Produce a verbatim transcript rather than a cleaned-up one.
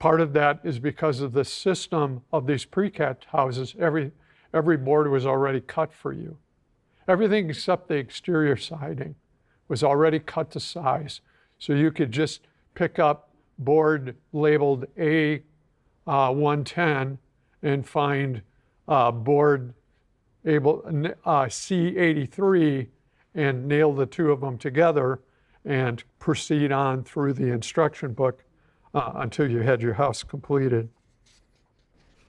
part of that is because of the system of these precast houses. Every, every board was already cut for you. Everything except the exterior siding was already cut to size. So you could just pick up board labeled A one ten and find uh, board able, uh, C eighty-three and nail the two of them together and proceed on through the instruction book uh, until you had your house completed.